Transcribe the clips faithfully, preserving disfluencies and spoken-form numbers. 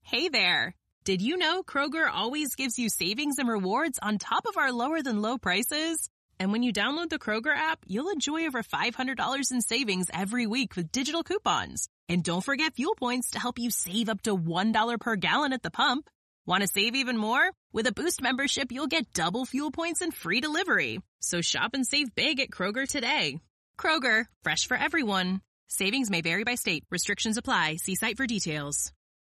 Hey there. Did you know Kroger always gives you savings and rewards on top of our lower than low prices? And when you download the Kroger app, you'll enjoy over five hundred dollars in savings every week with digital coupons. And don't forget fuel points to help you save up to one dollar per gallon at the pump. Want to save even more? With a Boost membership, you'll get double fuel points and free delivery. So shop and save big at Kroger today. Kroger, fresh for everyone. Savings may vary by state. Restrictions apply. See site for details.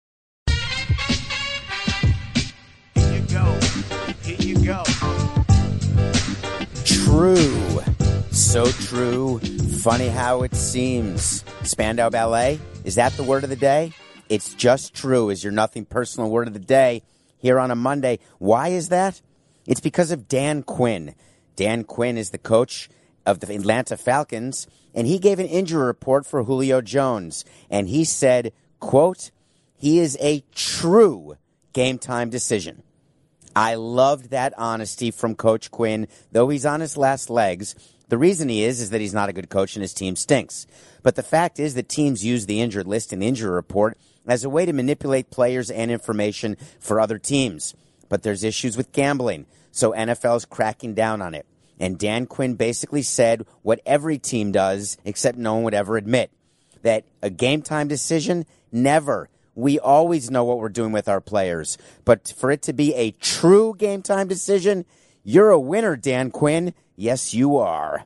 Here you go. Here you go. True. So true. Funny how it seems. Spandau Ballet, is that the word of the day? It's just true is your nothing personal word of the day here on a Monday. Why is that? It's because of Dan Quinn. Dan Quinn is the coach of the Atlanta Falcons, and he gave an injury report for Julio Jones. And he said, quote, he is a true game-time decision. I loved that honesty from Coach Quinn, though he's on his last legs. The reason he is is that he's not a good coach and his team stinks. But the fact is that teams use the injured list and the injury report as a way to manipulate players and information for other teams. But there's issues with gambling, so N F L is cracking down on it. And Dan Quinn basically said what every team does, except no one would ever admit, that a game-time decision, never. We always know what we're doing with our players. But for it to be a true game-time decision, you're a winner, Dan Quinn. Yes, you are.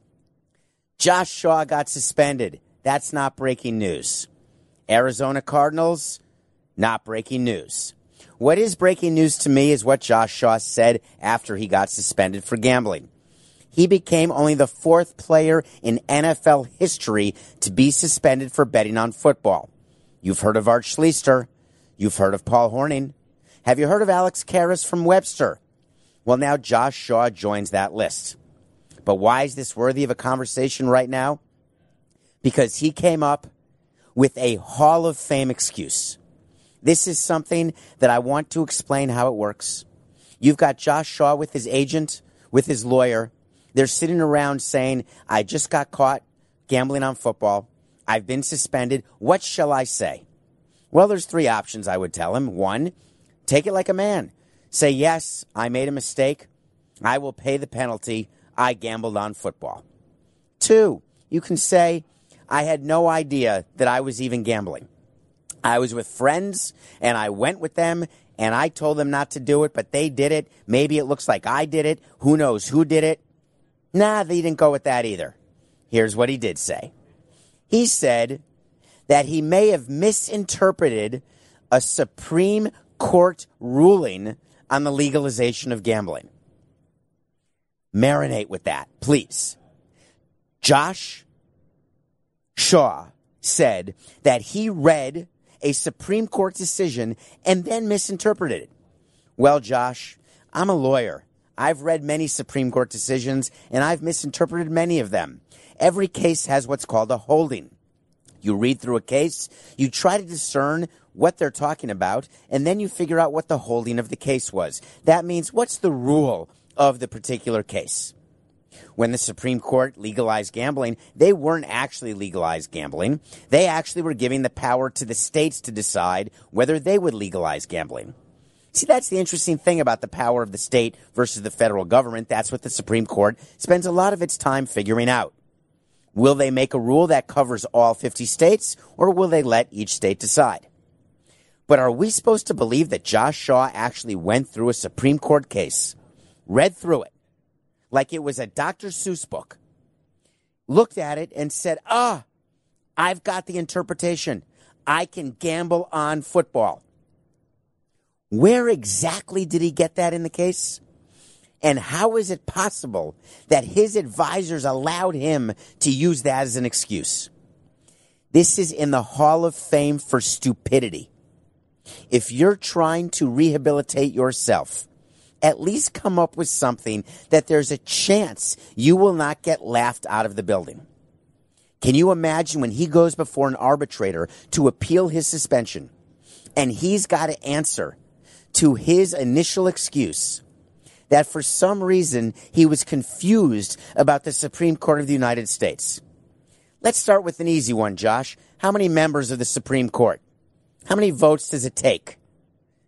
Josh Shaw got suspended. That's not breaking news. Arizona Cardinals, not breaking news. What is breaking news to me is what Josh Shaw said after he got suspended for gambling. He became only the fourth player in N F L history to be suspended for betting on football. You've heard of Art Schlichter. You've heard of Paul Hornung. Have you heard of Alex Karras from Webster? Well, now Josh Shaw joins that list. But why is this worthy of a conversation right now? Because he came up with a Hall of Fame excuse. This is something that I want to explain how it works. You've got Josh Shaw with his agent, with his lawyer. They're sitting around saying, I just got caught gambling on football. I've been suspended. What shall I say? Well, there's three options I would tell him. One, take it like a man. Say, yes, I made a mistake. I will pay the penalty. I gambled on football. Two, you can say, I had no idea that I was even gambling. I was with friends, and I went with them, and I told them not to do it, but they did it. Maybe it looks like I did it. Who knows who did it? Nah, they didn't go with that either. Here's what he did say. He said that he may have misinterpreted a Supreme Court ruling on the legalization of gambling. Marinate with that, please. Josh Shaw said that he read a Supreme Court decision and then misinterpreted it. Well, Josh, I'm a lawyer. I've read many Supreme Court decisions, and I've misinterpreted many of them. Every case has what's called a holding. You read through a case, you try to discern what they're talking about, and then you figure out what the holding of the case was. That means what's the rule of the particular case. When the Supreme Court legalized gambling, they weren't actually legalized gambling. They actually were giving the power to the states to decide whether they would legalize gambling. See, that's the interesting thing about the power of the state versus the federal government. That's what the Supreme Court spends a lot of its time figuring out. Will they make a rule that covers all fifty states, or will they let each state decide? But are we supposed to believe that Josh Shaw actually went through a Supreme Court case, read through it, like it was a Doctor Seuss book, looked at it and said, ah, I've got the interpretation. I can gamble on football. Where exactly did he get that in the case? And how is it possible that his advisors allowed him to use that as an excuse? This is in the Hall of Fame for stupidity. If you're trying to rehabilitate yourself, at least come up with something that there's a chance you will not get laughed out of the building. Can you imagine when he goes before an arbitrator to appeal his suspension, and he's got to answer to his initial excuse that for some reason he was confused about the Supreme Court of the United States? Let's start with an easy one, Josh. How many members of the Supreme Court? How many votes does it take?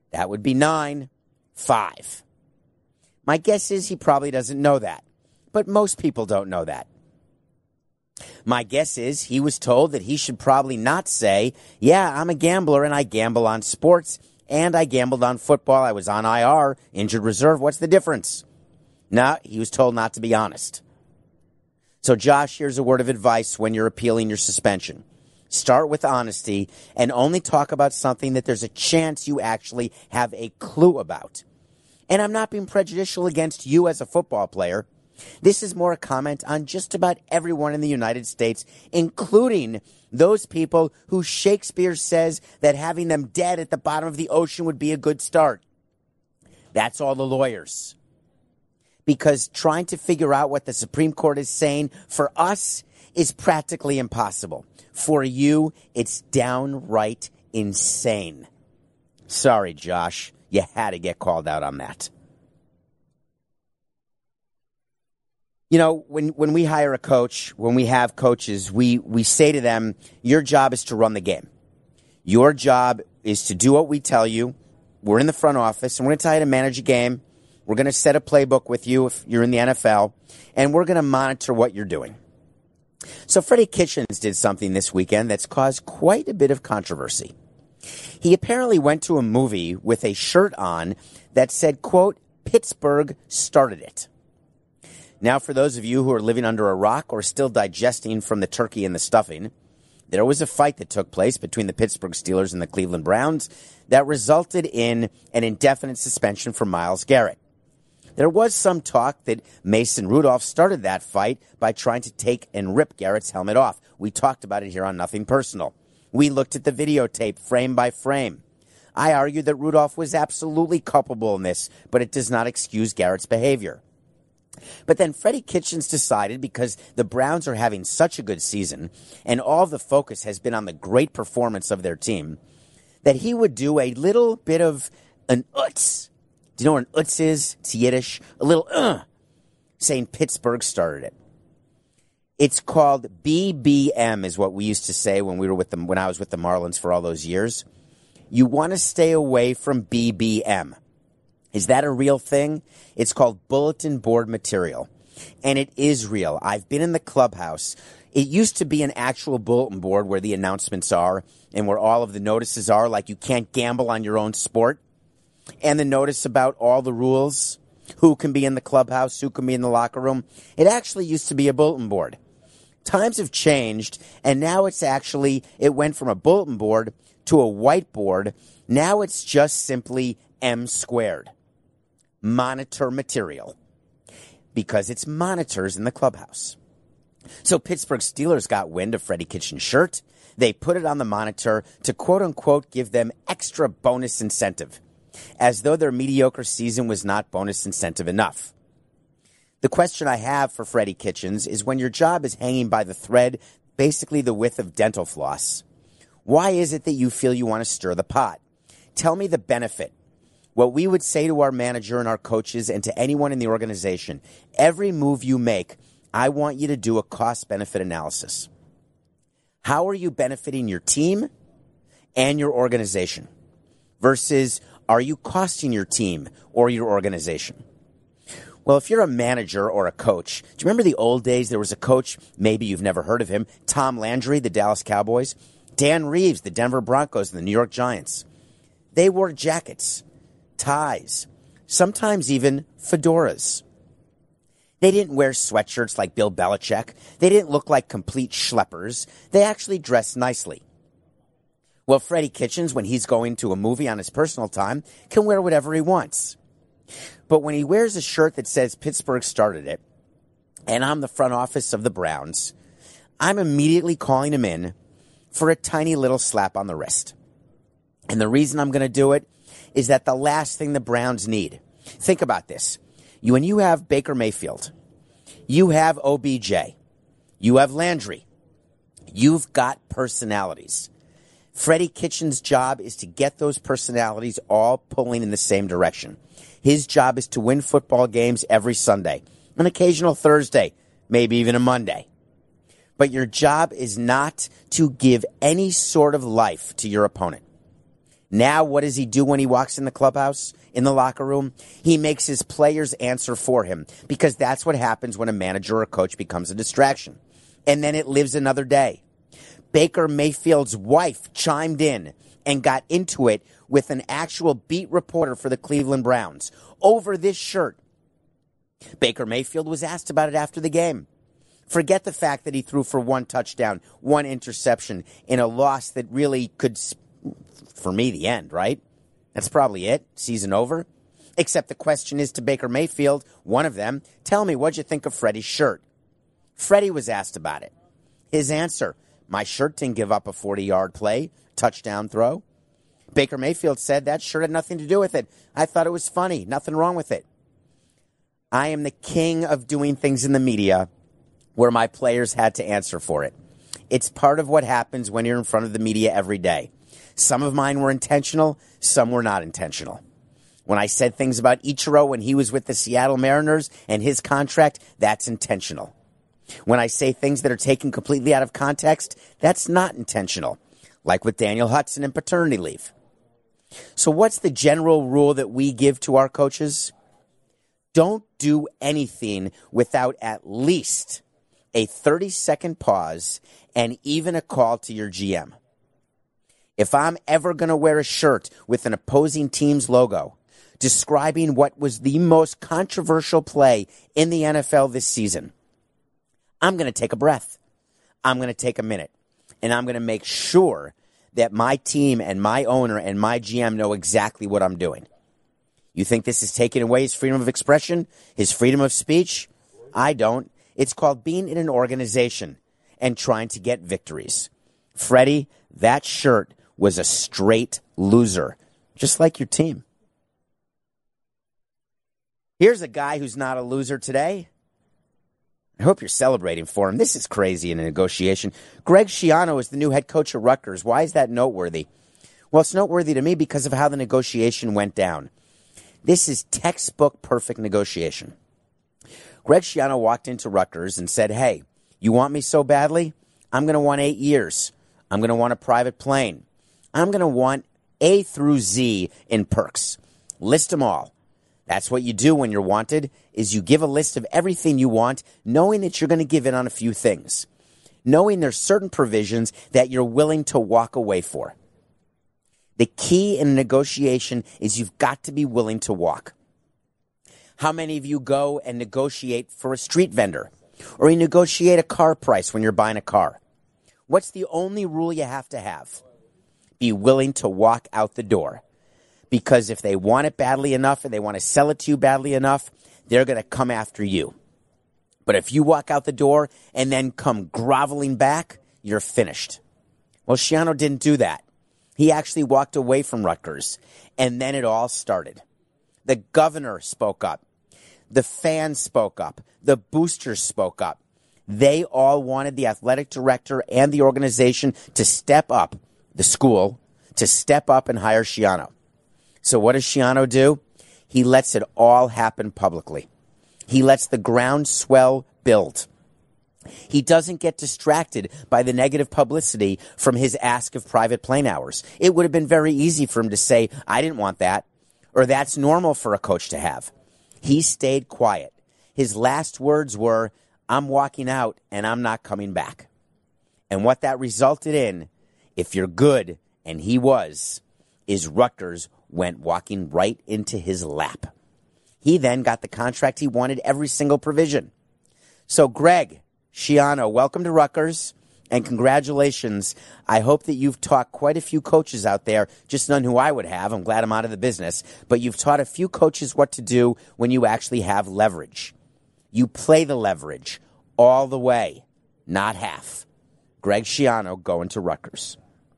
That would be nine, five. My guess is he probably doesn't know that, but most people don't know that. My guess is he was told that he should probably not say, yeah, I'm a gambler and I gamble on sports and I gambled on football. I was on I R, injured reserve. What's the difference? No, he was told not to be honest. So, Josh, here's a word of advice when you're appealing your suspension. Start with honesty and only talk about something that there's a chance you actually have a clue about. And I'm not being prejudicial against you as a football player. This is more a comment on just about everyone in the United States, including those people who Shakespeare says that having them dead at the bottom of the ocean would be a good start. That's all the lawyers. Because trying to figure out what the Supreme Court is saying for us is practically impossible. For you, it's downright insane. Sorry, Josh. You had to get called out on that. You know, when, when we hire a coach, when we have coaches, we, we say to them, your job is to run the game. Your job is to do what we tell you. We're in the front office, and we're going to tell you to manage a game. We're going to set a playbook with you if you're in the N F L, and we're going to monitor what you're doing. So Freddie Kitchens did something this weekend that's caused quite a bit of controversy. He apparently went to a movie with a shirt on that said, quote, Pittsburgh started it. Now, for those of you who are living under a rock or still digesting from the turkey and the stuffing, there was a fight that took place between the Pittsburgh Steelers and the Cleveland Browns that resulted in an indefinite suspension for Myles Garrett. There was some talk that Mason Rudolph started that fight by trying to take and rip Garrett's helmet off. We talked about it here on Nothing Personal. We looked at the videotape frame by frame. I argued that Rudolph was absolutely culpable in this, but it does not excuse Garrett's behavior. But then Freddie Kitchens decided, because the Browns are having such a good season and all the focus has been on the great performance of their team, that he would do a little bit of an utz. Do you know what an utz is? It's Yiddish. A little uh, saying Pittsburgh started it. It's called B B M, is what we used to say when we were with them, when I was with the Marlins for all those years. You want to stay away from B B M. Is that a real thing? It's called bulletin board material. And it is real. I've been in the clubhouse. It used to be an actual bulletin board where the announcements are and where all of the notices are, like you can't gamble on your own sport. And the notice about all the rules, who can be in the clubhouse, who can be in the locker room. It actually used to be a bulletin board. Times have changed, and now it's actually, it went from a bulletin board to a whiteboard. Now it's just simply M squared. Monitor material. Because it's monitors in the clubhouse. So Pittsburgh Steelers got wind of Freddie Kitchens' shirt. They put it on the monitor to quote-unquote give them extra bonus incentive, as though their mediocre season was not bonus incentive enough. The question I have for Freddie Kitchens is, when your job is hanging by the thread, basically the width of dental floss, why is it that you feel you want to stir the pot? Tell me the benefit. What we would say to our manager and our coaches and to anyone in the organization, every move you make, I want you to do a cost-benefit analysis. How are you benefiting your team and your organization? Versus, are you costing your team or your organization? Well, if you're a manager or a coach, do you remember the old days? There was a coach, maybe you've never heard of him, Tom Landry, the Dallas Cowboys, Dan Reeves, the Denver Broncos, and the New York Giants. They wore jackets, ties, sometimes even fedoras. They didn't wear sweatshirts like Bill Belichick. They didn't look like complete schleppers. They actually dressed nicely. Well, Freddie Kitchens, when he's going to a movie on his personal time, can wear whatever he wants. But when he wears a shirt that says Pittsburgh started it, and I'm the front office of the Browns, I'm immediately calling him in for a tiny little slap on the wrist. And the reason I'm going to do it is that the last thing the Browns need. Think about this. You, when you have Baker Mayfield, you have O B J, you have Landry, you've got personalities. Freddie Kitchens' job is to get those personalities all pulling in the same direction. His job is to win football games every Sunday, an occasional Thursday, maybe even a Monday. But your job is not to give any sort of life to your opponent. Now, what does he do when he walks in the clubhouse, in the locker room? He makes his players answer for him, because that's what happens when a manager or a coach becomes a distraction. And then it lives another day. Baker Mayfield's wife chimed in and got into it with an actual beat reporter for the Cleveland Browns over this shirt. Baker Mayfield was asked about it after the game. Forget the fact that he threw for one touchdown, one interception in a loss that really could, for me, the end, right? That's probably it. Season over. Except the question is to Baker Mayfield, one of them, tell me, what'd you think of Freddie's shirt? Freddie was asked about it. His answer, my shirt didn't give up a forty-yard play, touchdown throw. Baker Mayfield said that shirt had nothing to do with it. I thought it was funny. Nothing wrong with it. I am the king of doing things in the media where my players had to answer for it. It's part of what happens when you're in front of the media every day. Some of mine were intentional, some were not intentional. When I said things about Ichiro when he was with the Seattle Mariners and his contract, that's intentional. When I say things that are taken completely out of context, that's not intentional, like with Daniel Hudson and paternity leave. So what's the general rule that we give to our coaches? Don't do anything without at least a thirty-second pause and even a call to your G M. If I'm ever going to wear a shirt with an opposing team's logo describing what was the most controversial play in the N F L this season, I'm going to take a breath. I'm going to take a minute. And I'm going to make sure that my team and my owner and my G M know exactly what I'm doing. You think this is taking away his freedom of expression, his freedom of speech? I don't. It's called being in an organization and trying to get victories. Freddie, that shirt was a straight loser, just like your team. Here's a guy who's not a loser today. I hope you're celebrating for him. This is crazy in a negotiation. Greg Schiano is the new head coach of Rutgers. Why is that noteworthy? Well, it's noteworthy to me because of how the negotiation went down. This is textbook perfect negotiation. Greg Schiano walked into Rutgers and said, hey, you want me so badly? I'm going to want eight years. I'm going to want a private plane. I'm going to want A through Z in perks. List them all. That's what you do when you're wanted, is you give a list of everything you want, knowing that you're going to give in on a few things. Knowing there's certain provisions that you're willing to walk away for. The key in a negotiation is you've got to be willing to walk. How many of you go and negotiate for a street vendor? Or you negotiate a car price when you're buying a car? What's the only rule you have to have? Be willing to walk out the door. Because if they want it badly enough and they want to sell it to you badly enough, they're going to come after you. But if you walk out the door and then come groveling back, you're finished. Well, Schiano didn't do that. He actually walked away from Rutgers. And then it all started. The governor spoke up. The fans spoke up. The boosters spoke up. They all wanted the athletic director and the organization to step up, the school, to step up and hire Schiano. So what does Schiano do? He lets it all happen publicly. He lets the groundswell build. He doesn't get distracted by the negative publicity from his ask of private plane hours. It would have been very easy for him to say, I didn't want that, or that's normal for a coach to have. He stayed quiet. His last words were, I'm walking out and I'm not coming back. And what that resulted in, if you're good, and he was, is Rutgers went walking right into his lap. He then got the contract he wanted, every single provision. So Greg Schiano, welcome to Rutgers, and congratulations. I hope that you've taught quite a few coaches out there, just none who I would have. I'm glad I'm out of the business. But you've taught a few coaches what to do when you actually have leverage. You play the leverage all the way, not half. Greg Schiano going to Rutgers.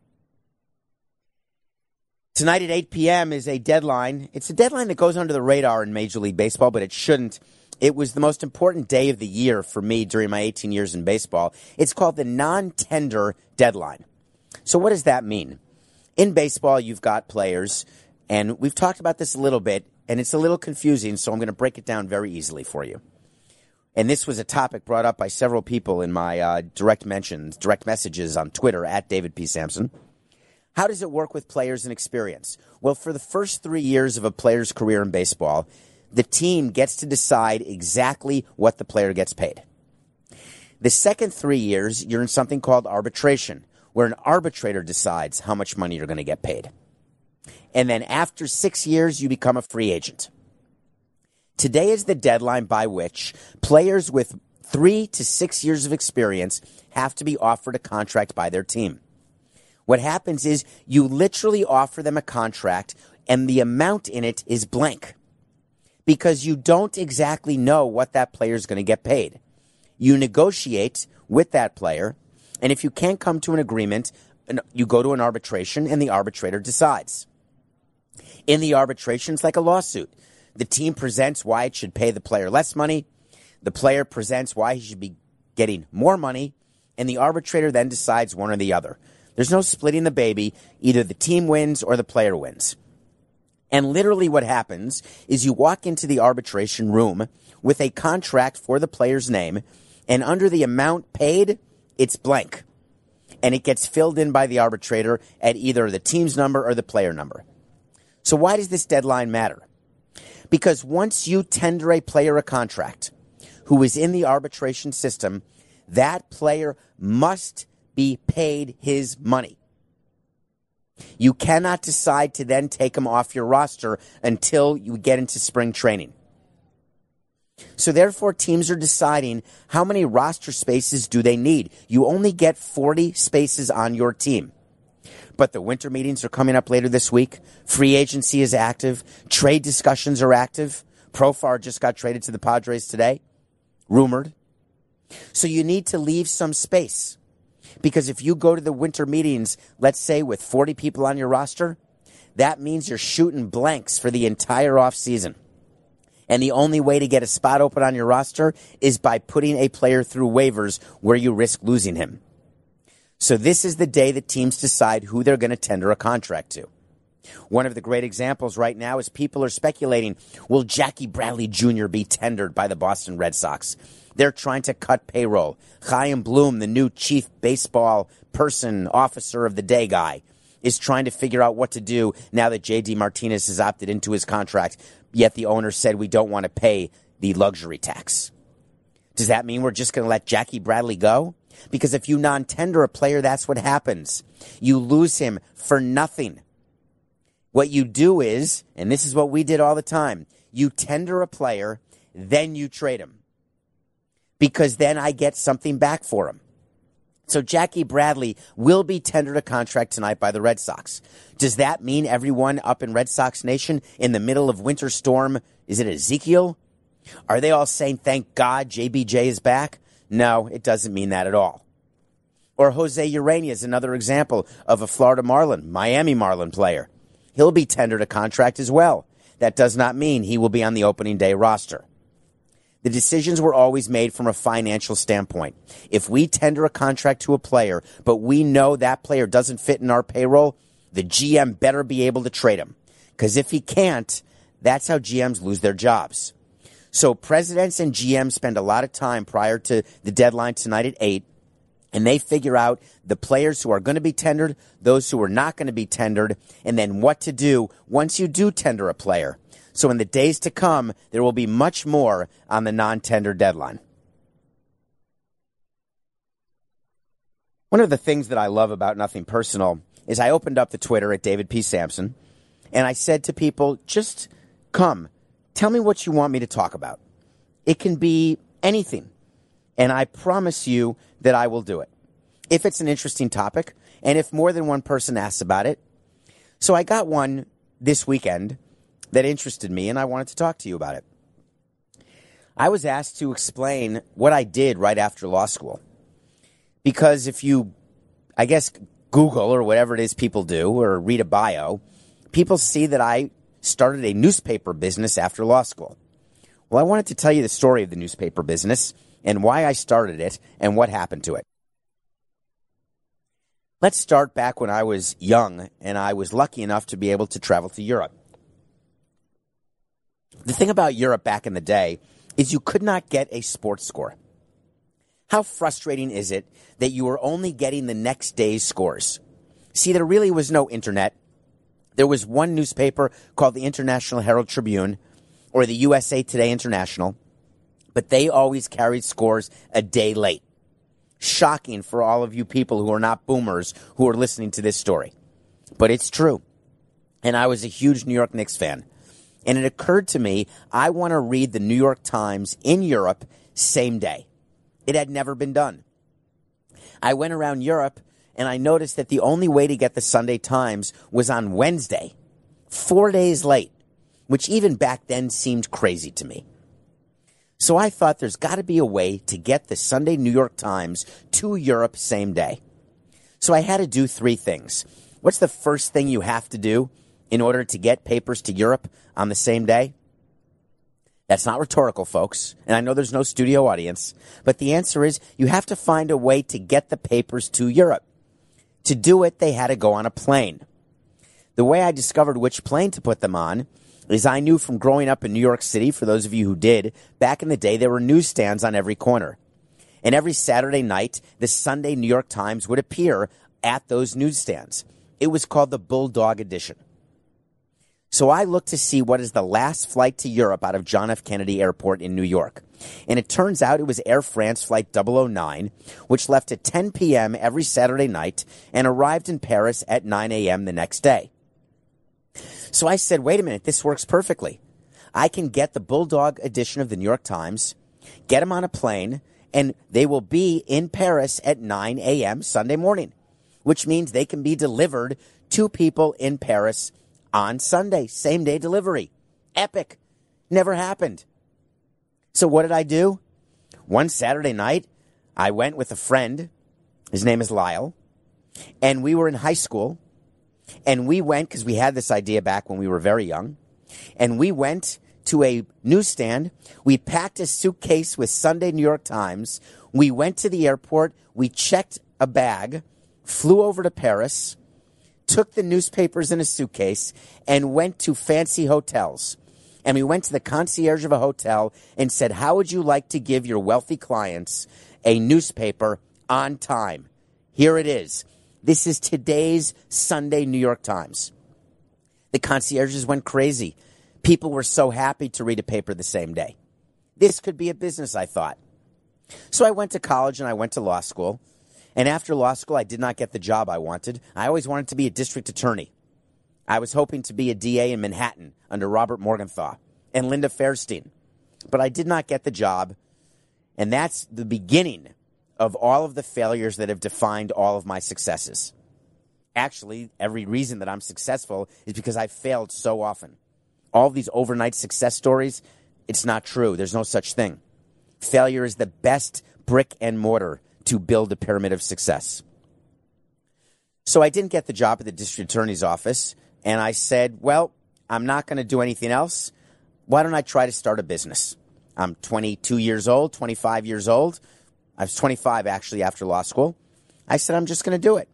Tonight at eight p.m. is a deadline. It's a deadline that goes under the radar in Major League Baseball, but it shouldn't. It was the most important day of the year for me during my eighteen years in baseball. It's called the non-tender deadline. So what does that mean? In baseball, you've got players, and we've talked about this a little bit, and it's a little confusing, so I'm going to break it down very easily for you. And this was a topic brought up by several people in my uh, direct mentions, direct messages on Twitter, at David P. Sampson. How does it work with players and experience? Well, for the first three years of a player's career in baseball, the team gets to decide exactly what the player gets paid. The second three years, you're in something called arbitration, where an arbitrator decides how much money you're going to get paid. And then after six years, you become a free agent. Today is the deadline by which players with three to six years of experience have to be offered a contract by their team. What happens is you literally offer them a contract, and the amount in it is blank because you don't exactly know what that player is going to get paid. You negotiate with that player, and if you can't come to an agreement, you go to an arbitration, and the arbitrator decides. In the arbitration, it's like a lawsuit. The team presents why it should pay the player less money. The player presents why he should be getting more money, and the arbitrator then decides one or the other. There's no splitting the baby. Either the team wins or the player wins. And literally what happens is you walk into the arbitration room with a contract for the player's name, and under the amount paid, it's blank. And it gets filled in by the arbitrator at either the team's number or the player number. So why does this deadline matter? Because once you tender a player a contract who is in the arbitration system, that player must be paid his money. You cannot decide to then take him off your roster until you get into spring training. So therefore, teams are deciding how many roster spaces do they need. You only get forty spaces on your team. But the winter meetings are coming up later this week. Free agency is active. Trade discussions are active. Profar just got traded to the Padres today. Rumored. So you need to leave some space. Because if you go to the winter meetings, let's say with forty people on your roster, that means you're shooting blanks for the entire offseason. And the only way to get a spot open on your roster is by putting a player through waivers where you risk losing him. So this is the day that teams decide who they're going to tender a contract to. One of the great examples right now is people are speculating, will Jackie Bradley Junior be tendered by the Boston Red Sox? They're trying to cut payroll. Chaim Bloom, the new chief baseball person, officer of the day guy, is trying to figure out what to do now that J D Martinez has opted into his contract, yet the owner said we don't want to pay the luxury tax. Does that mean we're just going to let Jackie Bradley go? Because if you non-tender a player, that's what happens. You lose him for nothing. What you do is, and this is what we did all the time, you tender a player, then you trade him. Because then I get something back for him. So Jackie Bradley will be tendered a contract tonight by the Red Sox. Does that mean everyone up in Red Sox Nation in the middle of winter storm, is it Ezekiel? Are they all saying, thank God J B J is back? No, it doesn't mean that at all. Or Jose Urania is another example of a Florida Marlin, Miami Marlin player. He'll be tendered a contract as well. That does not mean he will be on the opening day roster. The decisions were always made from a financial standpoint. If we tender a contract to a player, but we know that player doesn't fit in our payroll, the G M better be able to trade him. Because if he can't, that's how G Ms lose their jobs. So presidents and G Ms spend a lot of time prior to the deadline tonight at eight, and they figure out the players who are going to be tendered, those who are not going to be tendered, and then what to do once you do tender a player. So in the days to come, there will be much more on the non-tender deadline. One of the things that I love about Nothing Personal is I opened up the Twitter at David P. Sampson, and I said to people, just come. Tell me what you want me to talk about. It can be anything, and I promise you that I will do it. If it's an interesting topic, and if more than one person asks about it. So I got one this weekend that interested me, and I wanted to talk to you about it. I was asked to explain what I did right after law school. Because if you, I guess, Google or whatever it is people do, or read a bio, people see that I started a newspaper business after law school. Well, I wanted to tell you the story of the newspaper business and why I started it and what happened to it. Let's start back when I was young and I was lucky enough to be able to travel to Europe. The thing about Europe back in the day is you could not get a sports score. How frustrating is it that you are only getting the next day's scores? See, there really was no internet. There was one newspaper called the International Herald Tribune or the U S A Today International, but they always carried scores a day late. Shocking for all of you people who are not boomers who are listening to this story. But it's true. And I was a huge New York Knicks fan. And it occurred to me, I want to read the New York Times in Europe same day. It had never been done. I went around Europe and I noticed that the only way to get the Sunday Times was on Wednesday, four days late, which even back then seemed crazy to me. So I thought there's got to be a way to get the Sunday New York Times to Europe same day. So I had to do three things. What's the first thing you have to do in order to get papers to Europe on the same day? That's not rhetorical, folks, and I know there's no studio audience, but the answer is you have to find a way to get the papers to Europe. To do it, they had to go on a plane. The way I discovered which plane to put them on is I knew from growing up in New York City, for those of you who did, back in the day there were newsstands on every corner. And every Saturday night, the Sunday New York Times would appear at those newsstands. It was called the Bulldog Edition. So I looked to see what is the last flight to Europe out of John F. Kennedy Airport in New York. And it turns out it was Air France Flight double oh nine, which left at ten p.m. every Saturday night and arrived in Paris at nine a.m. the next day. So I said, wait a minute, this works perfectly. I can get the Bulldog edition of the New York Times, get them on a plane, and they will be in Paris at nine a.m. Sunday morning, which means they can be delivered to people in Paris on Sunday, same day delivery. Epic. Never happened. So what did I do? One Saturday night, I went with a friend. His name is Lyle. And we were in high school. And we went, because we had this idea back when we were very young. And we went to a newsstand. We packed a suitcase with Sunday New York Times. We went to the airport. We checked a bag, flew over to Paris, took the newspapers in a suitcase, and went to fancy hotels. And we went to the concierge of a hotel and said, how would you like to give your wealthy clients a newspaper on time? Here it is. This is today's Sunday New York Times. The concierges went crazy. People were so happy to read a paper the same day. This could be a business, I thought. So I went to college and I went to law school. And after law school, I did not get the job I wanted. I always wanted to be a district attorney. I was hoping to be a D A in Manhattan under Robert Morgenthau and Linda Fairstein. But I did not get the job. And that's the beginning of all of the failures that have defined all of my successes. Actually, every reason that I'm successful is because I failed so often. All of these overnight success stories, it's not true. There's no such thing. Failure is the best brick and mortar to build a pyramid of success. So I didn't get the job at the district attorney's office, and I said, well, I'm not going to do anything else. Why don't I try to start a business? I'm twenty-two years old, twenty-five years old. I was twenty-five, actually, after law school. I said, I'm just going to do it.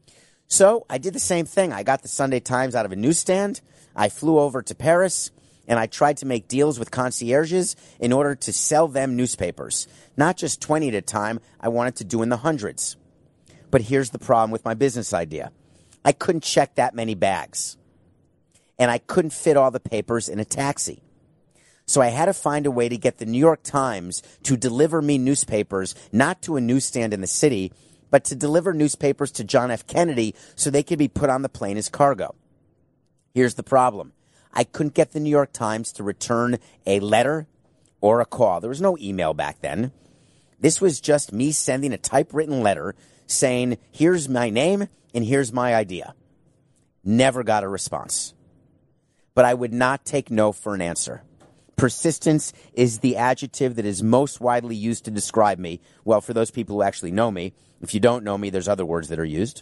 So I did the same thing. I got the Sunday Times out of a newsstand. I flew over to Paris, and I tried to make deals with concierges in order to sell them newspapers. Not just twenty at a time. I wanted to do in the hundreds. But here's the problem with my business idea. I couldn't check that many bags. And I couldn't fit all the papers in a taxi. So I had to find a way to get the New York Times to deliver me newspapers, not to a newsstand in the city, but to deliver newspapers to John F. Kennedy so they could be put on the plane as cargo. Here's the problem. I couldn't get the New York Times to return a letter or a call. There was no email back then. This was just me sending a typewritten letter saying, here's my name and here's my idea. Never got a response. But I would not take no for an answer. Persistence is the adjective that is most widely used to describe me. Well, for those people who actually know me. If you don't know me, there's other words that are used.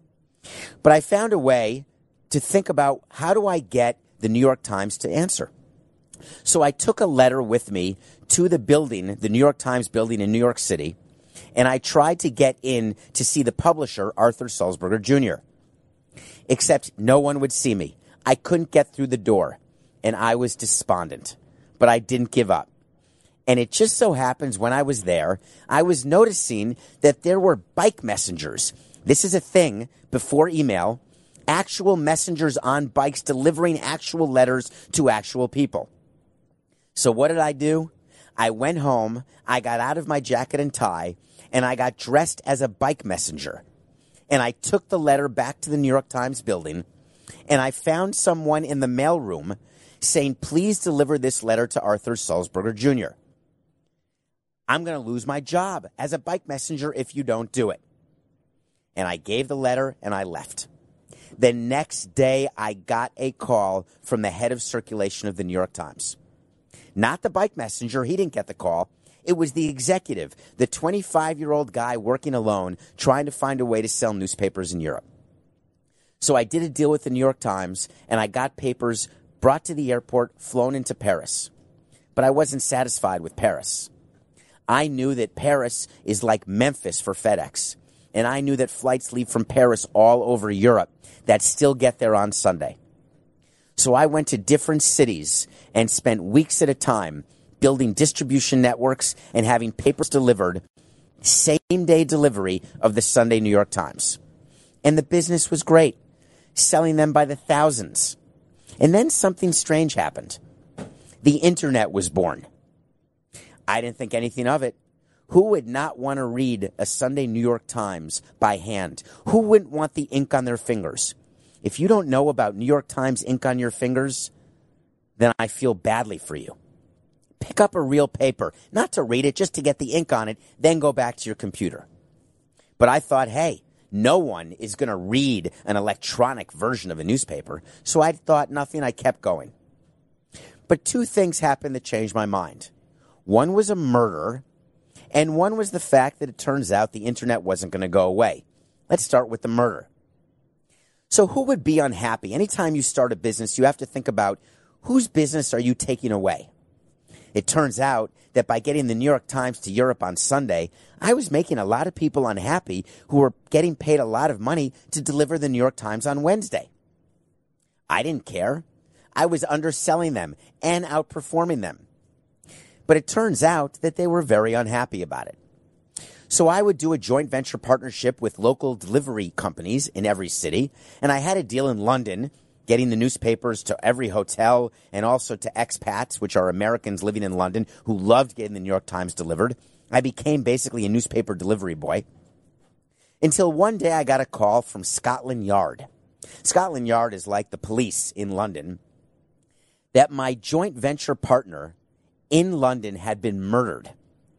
But I found a way to think about, how do I get the New York Times to answer? So I took a letter with me to the building, the New York Times building in New York City, and I tried to get in to see the publisher, Arthur Sulzberger Junior Except no one would see me. I couldn't get through the door, and I was despondent. But I didn't give up. And it just so happens when I was there, I was noticing that there were bike messengers This is a thing before email, actual messengers on bikes delivering actual letters to actual people. So what did I do? I went home, I got out of my jacket and tie, and I got dressed as a bike messenger. And I took the letter back to the New York Times building, and I found someone in the mailroom saying, please deliver this letter to Arthur Sulzberger Junior I'm going to lose my job as a bike messenger if you don't do it. And I gave the letter, and I left. The next day, I got a call from the head of circulation of the New York Times. Not the bike messenger. He didn't get the call. It was the executive, the twenty-five-year-old guy working alone, trying to find a way to sell newspapers in Europe. So I did a deal with the New York Times, and I got papers brought to the airport, flown into Paris. But I wasn't satisfied with Paris. I knew that Paris is like Memphis for FedEx, and I knew that flights leave from Paris all over Europe that still get there on Sunday. So I went to different cities and spent weeks at a time building distribution networks and having papers delivered, same-day delivery of the Sunday New York Times. And the business was great, selling them by the thousands. And then something strange happened. The internet was born. I didn't think anything of it. Who would not want to read a Sunday New York Times by hand? Who wouldn't want the ink on their fingers? If you don't know about New York Times ink on your fingers, then I feel badly for you. Pick up a real paper, not to read it, just to get the ink on it, then go back to your computer. But I thought, hey, no one is going to read an electronic version of a newspaper, so I thought nothing, I kept going. But two things happened that changed my mind. One was a murder, and one was the fact that it turns out the internet wasn't going to go away. Let's start with the murder. So who would be unhappy? Anytime you start a business, you have to think about whose business are you taking away? It turns out that by getting the New York Times to Europe on Sunday, I was making a lot of people unhappy who were getting paid a lot of money to deliver the New York Times on Wednesday. I didn't care. I was underselling them and outperforming them. But it turns out that they were very unhappy about it. So I would do a joint venture partnership with local delivery companies in every city, and I had a deal in London, getting the newspapers to every hotel and also to expats, which are Americans living in London, who loved getting the New York Times delivered. I became basically a newspaper delivery boy. Until one day I got a call from Scotland Yard. Scotland Yard is like the police in London, that my joint venture partner in London had been murdered.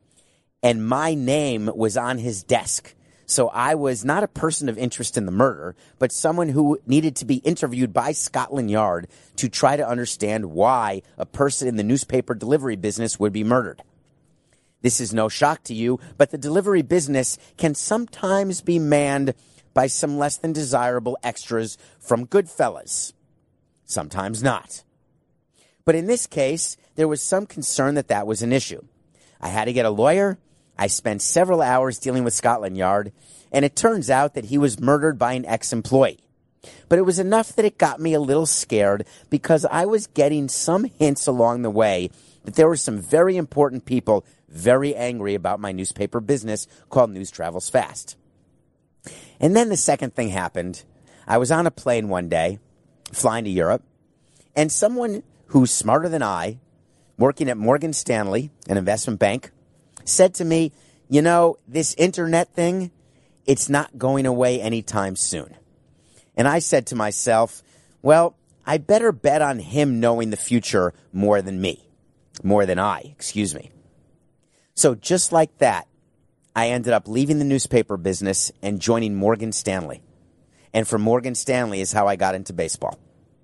And my name was on his desk. So I was not a person of interest in the murder, but someone who needed to be interviewed by Scotland Yard to try to understand why a person in the newspaper delivery business would be murdered. This is no shock to you, but the delivery business can sometimes be manned by some less than desirable extras from Goodfellas. Sometimes not. But in this case, there was some concern that that was an issue. I had to get a lawyer. I spent several hours dealing with Scotland Yard, and it turns out that he was murdered by an ex-employee. But it was enough that it got me a little scared because I was getting some hints along the way that there were some very important people very angry about my newspaper business called News Travels Fast. And then the second thing happened. I was on a plane one day, flying to Europe, and someone who's smarter than I, working at Morgan Stanley, an investment bank, said to me, you know, this internet thing, it's not going away anytime soon. And I said to myself, well, I better bet on him knowing the future more than me, more than I, excuse me. So just like that, I ended up leaving the newspaper business and joining Morgan Stanley. And from Morgan Stanley is how I got into baseball.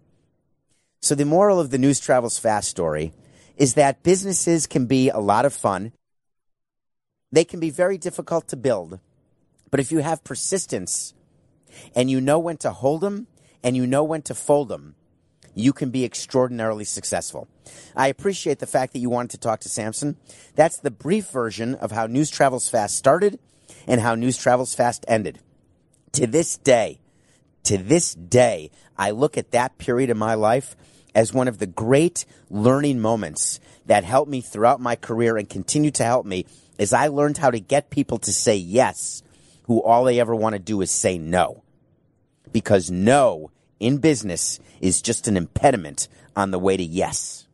So the moral of the News Travels Fast story is that businesses can be a lot of fun. They can be very difficult to build, but if you have persistence and you know when to hold them and you know when to fold them, you can be extraordinarily successful. I appreciate the fact that you wanted to talk to Samson. That's the brief version of how News Travels Fast started and how News Travels Fast ended. To this day, to this day, I look at that period of my life as one of the great learning moments that helped me throughout my career and continue to help me as I learned how to get people to say yes who all they ever want to do is say no. Because no in business is just an impediment on the way to yes.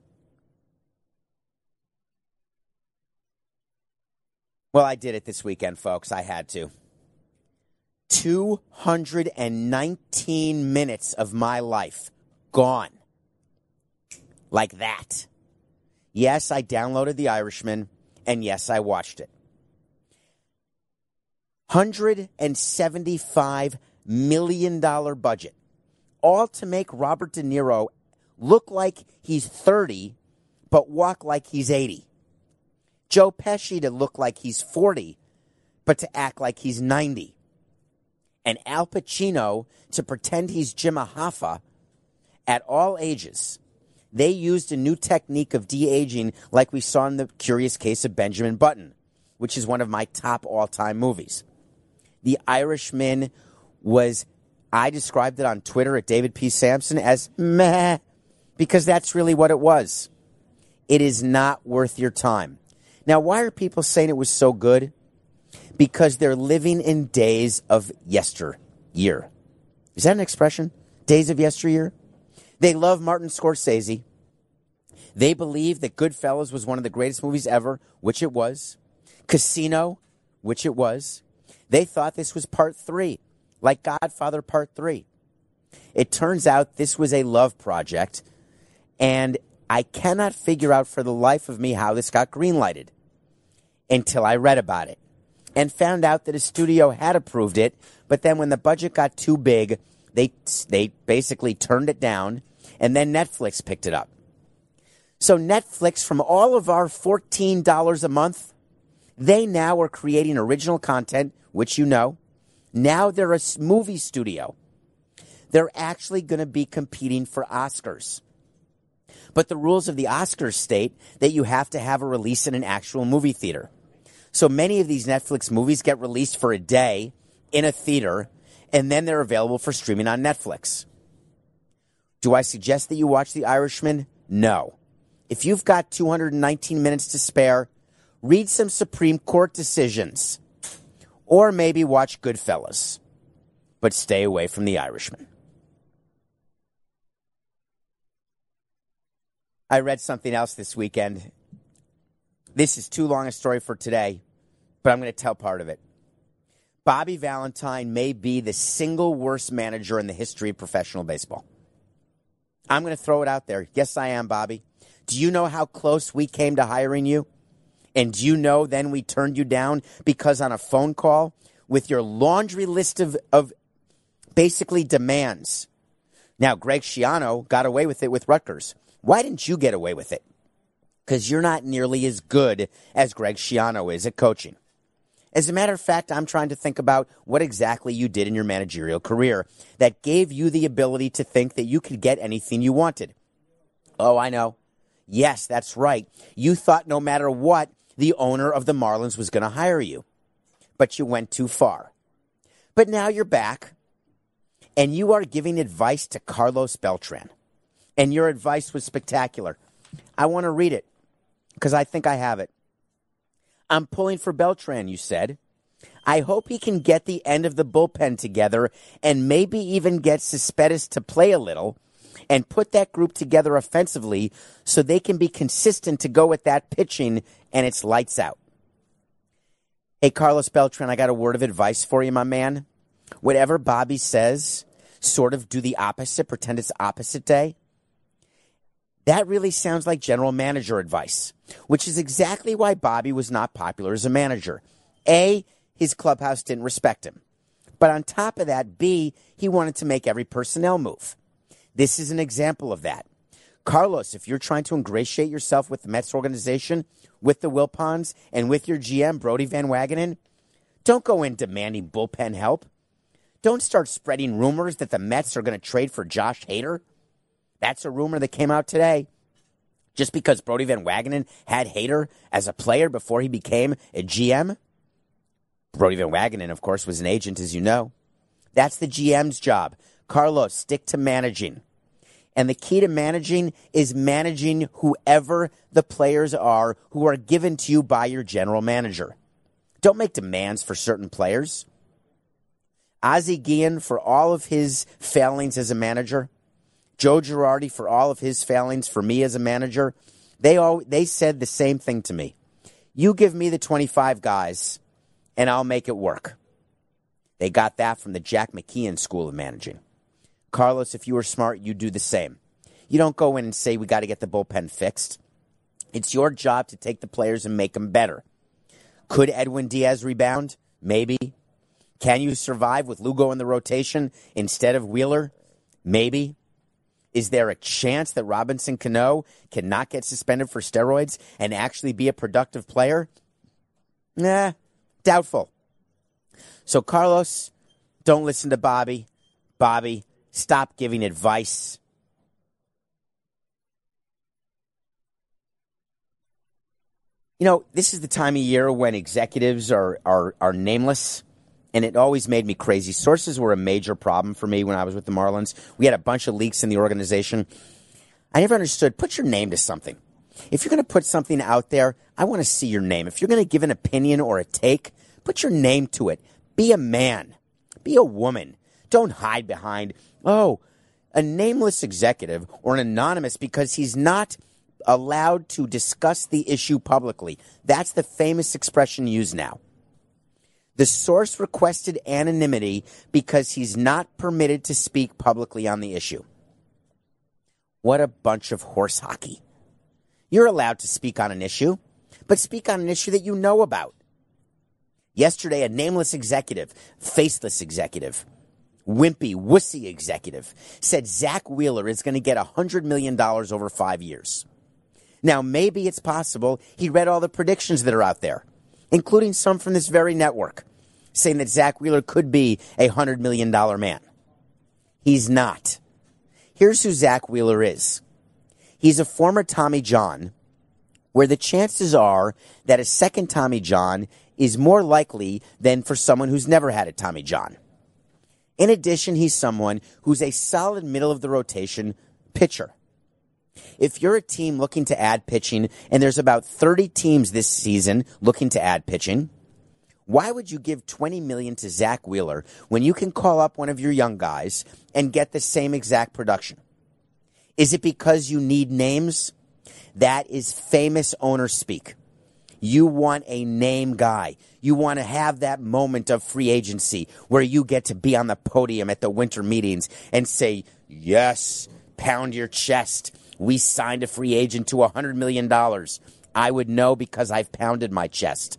Well, I did it this weekend, folks. I had to. two hundred nineteen minutes of my life gone. Like that. Yes, I downloaded The Irishman, and yes, I watched it. one hundred seventy-five million dollars budget. All to make Robert De Niro look like he's thirty, but walk like he's eighty. Joe Pesci to look like he's forty, but to act like he's ninety. And Al Pacino to pretend he's Jimmy Hoffa at all ages. They used a new technique of de-aging like we saw in The Curious Case of Benjamin Button, which is one of my top all-time movies. The Irishman was, I described it on Twitter at David P. Sampson as meh, because that's really what it was. It is not worth your time. Now, why are people saying it was so good? Because they're living in days of yesteryear. Is that an expression? Days of yesteryear? They love Martin Scorsese. They believe that Goodfellas was one of the greatest movies ever, which it was. Casino, which it was. They thought this was part three, like Godfather Part three. It turns out this was a love project, and I cannot figure out for the life of me how this got greenlighted until I read about it and found out that a studio had approved it, but then when the budget got too big, they they basically turned it down, and then Netflix picked it up. So Netflix, from all of our fourteen dollars a month, they now are creating original content, which you know. Now they're a movie studio. They're actually going to be competing for Oscars. But the rules of the Oscars state that you have to have a release in an actual movie theater. So many of these Netflix movies get released for a day in a theater, and then they're available for streaming on Netflix. Do I suggest that you watch The Irishman? No. If you've got two hundred nineteen minutes to spare, read some Supreme Court decisions. Or maybe watch Goodfellas. But stay away from The Irishman. I read something else this weekend. This is too long a story for today, but I'm going to tell part of it. Bobby Valentine may be the single worst manager in the history of professional baseball. I'm going to throw it out there. Yes, I am, Bobby. Do you know how close we came to hiring you? And do you know then we turned you down because on a phone call with your laundry list of, of basically demands. Now, Greg Schiano got away with it with Rutgers. Why didn't you get away with it? Because you're not nearly as good as Greg Schiano is at coaching. As a matter of fact, I'm trying to think about what exactly you did in your managerial career that gave you the ability to think that you could get anything you wanted. Oh, I know. Yes, that's right. You thought no matter what, the owner of the Marlins was going to hire you. But you went too far. But now you're back, and you are giving advice to Carlos Beltran. And your advice was spectacular. I want to read it, because I think I have it. I'm pulling for Beltran, you said. I hope he can get the end of the bullpen together and maybe even get Cespedes to play a little and put that group together offensively so they can be consistent to go with that pitching and it's lights out. Hey, Carlos Beltran, I got a word of advice for you, my man. Whatever Bobby says, sort of do the opposite, pretend it's opposite day. That really sounds like general manager advice, which is exactly why Bobby was not popular as a manager. A, his clubhouse didn't respect him. But on top of that, B, he wanted to make every personnel move. This is an example of that. Carlos, if you're trying to ingratiate yourself with the Mets organization, with the Wilpons, and with your G M, Brody Van Wagenen, don't go in demanding bullpen help. Don't start spreading rumors that the Mets are going to trade for Josh Hader. That's a rumor that came out today. Just because Brody Van Wagenen had Hader as a player before he became a G M. Brody Van Wagenen, of course, was an agent, as you know. That's the G M's job. Carlos, stick to managing. And the key to managing is managing whoever the players are who are given to you by your general manager. Don't make demands for certain players. Ozzie Guillen for all of his failings as a manager, Joe Girardi for all of his failings for me as a manager, they all they said the same thing to me. You give me the twenty-five guys, and I'll make it work. They got that from the Jack McKeon School of Managing. Carlos, if you were smart, you'd do the same. You don't go in and say, we got to get the bullpen fixed. It's your job to take the players and make them better. Could Edwin Diaz rebound? Maybe. Can you survive with Lugo in the rotation instead of Wheeler? Maybe. Is there a chance that Robinson Cano cannot get suspended for steroids and actually be a productive player? Nah, doubtful. So, Carlos, don't listen to Bobby. Bobby, stop giving advice. You know, this is the time of year when executives are, are, are nameless, and it always made me crazy. Sources were a major problem for me when I was with the Marlins. We had a bunch of leaks in the organization. I never understood, put your name to something. If you're going to put something out there, I want to see your name. If you're going to give an opinion or a take, put your name to it. Be a man. Be a woman. Don't hide behind, oh, a nameless executive or an anonymous because he's not allowed to discuss the issue publicly. That's the famous expression used now. The source requested anonymity because he's not permitted to speak publicly on the issue. What a bunch of horse hockey. You're allowed to speak on an issue, but speak on an issue that you know about. Yesterday, a nameless executive, faceless executive, wimpy, wussy executive, said Zach Wheeler is going to get one hundred million dollars over five years. Now, maybe it's possible he read all the predictions that are out there, including some from this very network, saying that Zach Wheeler could be a one hundred million dollars man. He's not. Here's who Zach Wheeler is. He's a former Tommy John, where the chances are that a second Tommy John is more likely than for someone who's never had a Tommy John. In addition, he's someone who's a solid middle-of-the-rotation pitcher. If you're a team looking to add pitching, and there's about thirty teams this season looking to add pitching, why would you give twenty million dollars to Zach Wheeler when you can call up one of your young guys and get the same exact production? Is it because you need names? That is famous owner speak. You want a name guy. You want to have that moment of free agency where you get to be on the podium at the winter meetings and say, yes, pound your chest. We signed a free agent to one hundred million dollars. I would know because I've pounded my chest.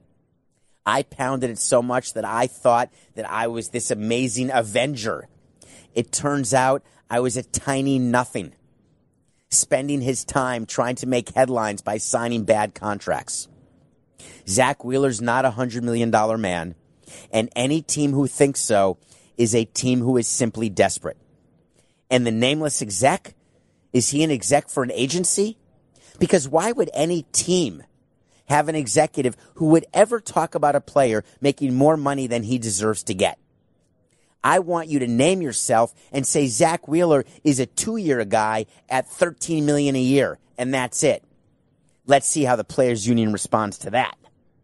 I pounded it so much that I thought that I was this amazing Avenger. It turns out I was a tiny nothing, spending his time trying to make headlines by signing bad contracts. Zach Wheeler's not a one hundred million dollars man, and any team who thinks so is a team who is simply desperate. And the nameless exec, is he an exec for an agency? Because why would any team have an executive who would ever talk about a player making more money than he deserves to get? I want you to name yourself and say Zach Wheeler is a two-year guy at thirteen million dollars a year, and that's it. Let's see how the Players Union responds to that.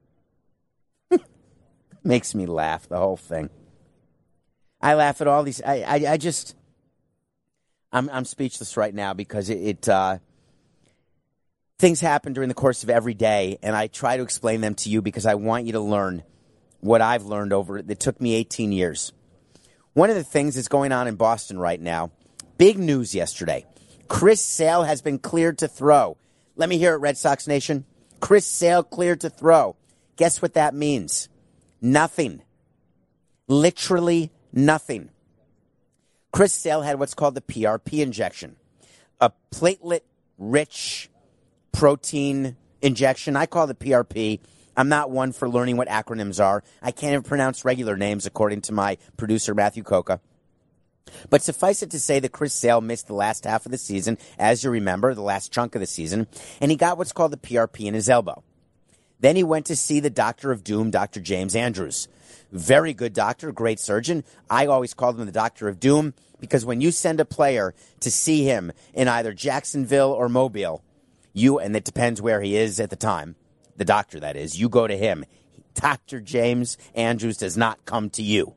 Makes me laugh, the whole thing. I laugh at all these. I, I, I just, I'm, I'm speechless right now because it, it uh, things happen during the course of every day, and I try to explain them to you because I want you to learn what I've learned over it. It took me eighteen years. One of the things that's going on in Boston right now, big news yesterday. Chris Sale has been cleared to throw. Let me hear it, Red Sox Nation. Chris Sale cleared to throw. Guess what that means? Nothing. Literally nothing. Chris Sale had what's called the P R P injection, a platelet-rich protein injection. I call it P R P. I'm not one for learning what acronyms are. I can't even pronounce regular names, according to my producer, Matthew Coca. But suffice it to say that Chris Sale missed the last half of the season, as you remember, the last chunk of the season, and he got what's called the P R P in his elbow. Then he went to see the doctor of doom, Doctor James Andrews. Very good doctor, great surgeon. I always called him the doctor of doom because when you send a player to see him in either Jacksonville or Mobile, you, and it depends where he is at the time, the doctor that is, you go to him. Doctor James Andrews does not come to you.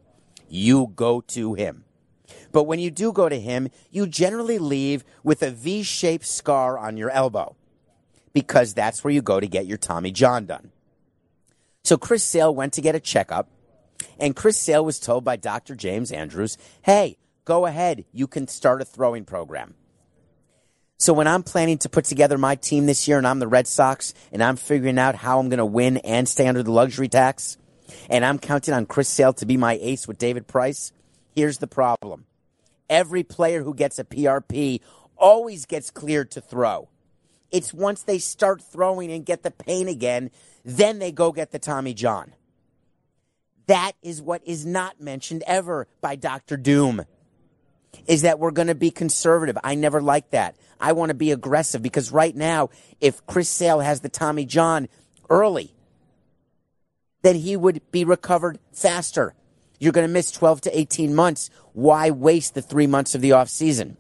you go to him. But when you do go to him, you generally leave with a V-shaped scar on your elbow because that's where you go to get your Tommy John done. So Chris Sale went to get a checkup, and Chris Sale was told by Doctor James Andrews, hey, go ahead, you can start a throwing program. So when I'm planning to put together my team this year and I'm the Red Sox and I'm figuring out how I'm going to win and stay under the luxury tax, and I'm counting on Chris Sale to be my ace with David Price, here's the problem. Every player who gets a P R P always gets cleared to throw. It's once they start throwing and get the pain again, then they go get the Tommy John. That is what is not mentioned ever by Doctor Doom, is that we're going to be conservative. I never like that. I want to be aggressive because right now, if Chris Sale has the Tommy John early, then he would be recovered faster. You're going to miss twelve to eighteen months. Why waste the three months of the offseason?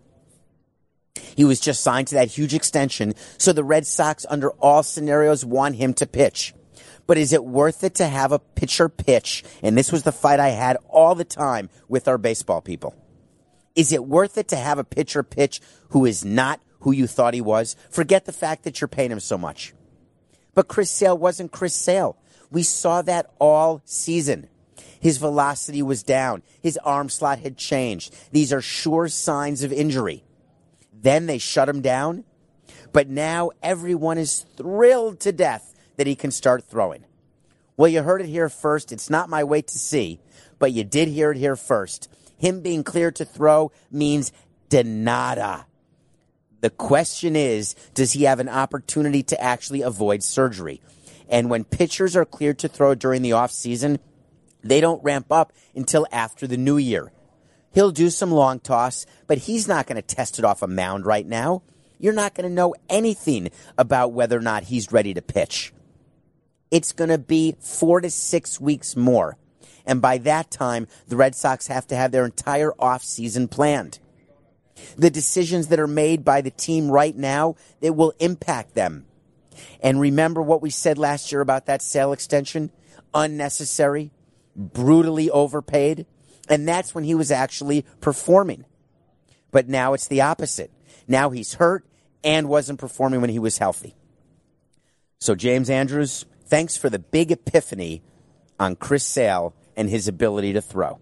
He was just signed to that huge extension, so the Red Sox, under all scenarios, want him to pitch. But is it worth it to have a pitcher pitch? And this was the fight I had all the time with our baseball people. Is it worth it to have a pitcher pitch who is not who you thought he was? Forget the fact that you're paying him so much. But Chris Sale wasn't Chris Sale. We saw that all season. His velocity was down. His arm slot had changed. These are sure signs of injury. Then they shut him down. But now everyone is thrilled to death that he can start throwing. Well, you heard it here first. It's not my way to see, but you did hear it here first. Him being cleared to throw means de nada. The question is, does he have an opportunity to actually avoid surgery? And when pitchers are cleared to throw during the offseason, they don't ramp up until after the new year. He'll do some long toss, but he's not going to test it off a mound right now. You're not going to know anything about whether or not he's ready to pitch. It's going to be four to six weeks more. And by that time, the Red Sox have to have their entire offseason planned. The decisions that are made by the team right now, it will impact them. And remember what we said last year about that Sale extension? Unnecessary, brutally overpaid. And that's when he was actually performing. But now it's the opposite. Now he's hurt and wasn't performing when he was healthy. So James Andrews, thanks for the big epiphany on Chris Sale and his ability to throw.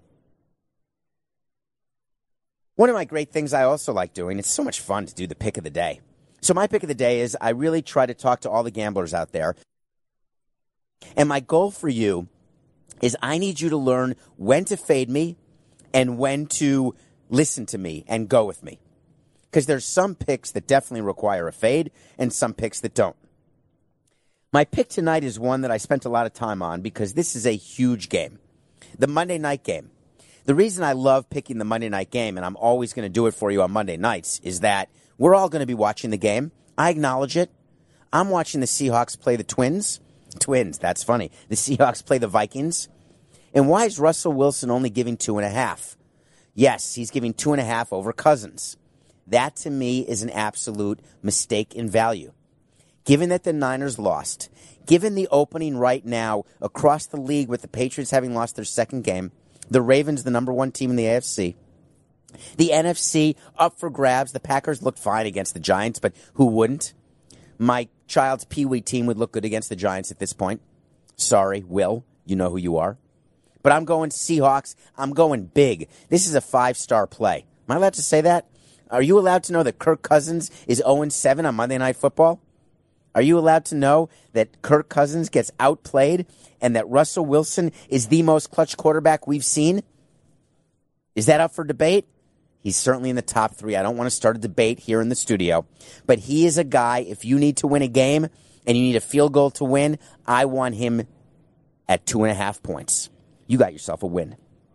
One of my great things I also like doing, it's so much fun to do the pick of the day. So my pick of the day is I really try to talk to all the gamblers out there. And my goal for you is I need you to learn when to fade me and when to listen to me and go with me. Because there's some picks that definitely require a fade and some picks that don't. My pick tonight is one that I spent a lot of time on because this is a huge game. The Monday night game. The reason I love picking the Monday night game, and I'm always going to do it for you on Monday nights, is that we're all going to be watching the game. I acknowledge it. I'm watching the Seahawks play the Twins. Twins, that's funny. The Seahawks play the Vikings. And why is Russell Wilson only giving two and a half? Yes, he's giving two and a half over Cousins. That, to me, is an absolute mistake in value. Given that the Niners lost, given the opening right now across the league with the Patriots having lost their second game, the Ravens, the number one team in the A F C, the N F C up for grabs. The Packers looked fine against the Giants, but who wouldn't? My child's peewee team would look good against the Giants at this point. Sorry, Will, you know who you are. But I'm going Seahawks. I'm going big. This is a five-star play. Am I allowed to say that? Are you allowed to know that Kirk Cousins is oh and seven on Monday Night Football? Are you allowed to know that Kirk Cousins gets outplayed and that Russell Wilson is the most clutch quarterback we've seen? Is that up for debate? He's certainly in the top three. I don't want to start a debate here in the studio. But he is a guy, if you need to win a game and you need a field goal to win, I want him at two and a half points. You got yourself a win.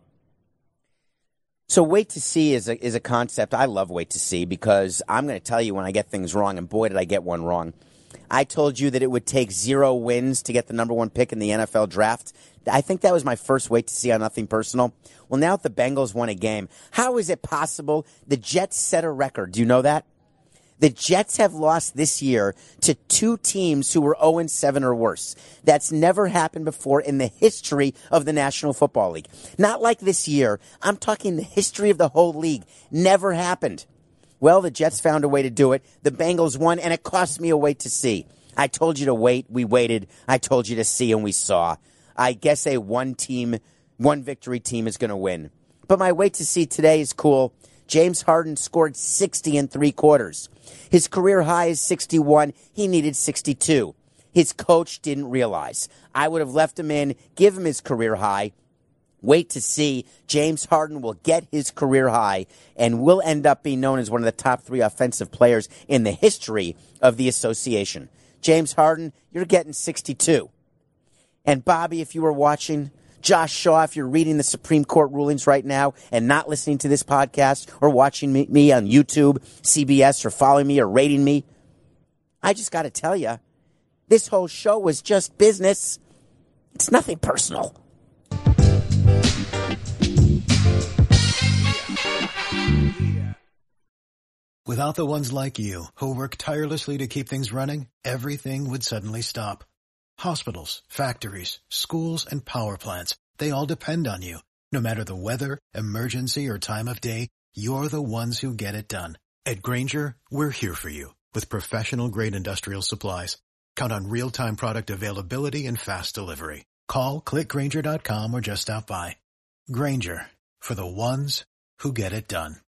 So wait to see is a, is a concept I love wait to see because I'm going to tell you when I get things wrong, and boy, did I get one wrong. I told you that it would take zero wins to get the number one pick in the N F L draft. I think that was my first wait to see on Nothing Personal. Well, now that the Bengals won a game, how is it possible the Jets set a record? Do you know that? The Jets have lost this year to two teams who were oh and seven or worse. That's never happened before in the history of the National Football League. Not like this year. I'm talking the history of the whole league. Never happened. Well, the Jets found a way to do it. The Bengals won, and it cost me a wait to see. I told you to wait. We waited. I told you to see, and we saw. I guess a one-team, one-victory team is going to win. But my wait to see today is cool. James Harden scored sixty in three quarters. His career high is sixty-one. He needed sixty-two. His coach didn't realize. I would have left him in, give him his career high. Wait to see. James Harden will get his career high and will end up being known as one of the top three offensive players in the history of the association. James Harden, you're getting sixty-two. And Bobby, if you were watching, Josh Shaw, if you're reading the Supreme Court rulings right now and not listening to this podcast or watching me, me on YouTube, C B S, or following me or rating me, I just got to tell you, this whole show was just business. It's nothing personal. Without the ones like you, who work tirelessly to keep things running, everything would suddenly stop. Hospitals, factories, schools, and power plants, they all depend on you. No matter the weather, emergency, or time of day, you're the ones who get it done. At Grainger, we're here for you with professional-grade industrial supplies. Count on real-time product availability and fast delivery. Call, click Grainger dot com, or just stop by. Grainger, for the ones who get it done.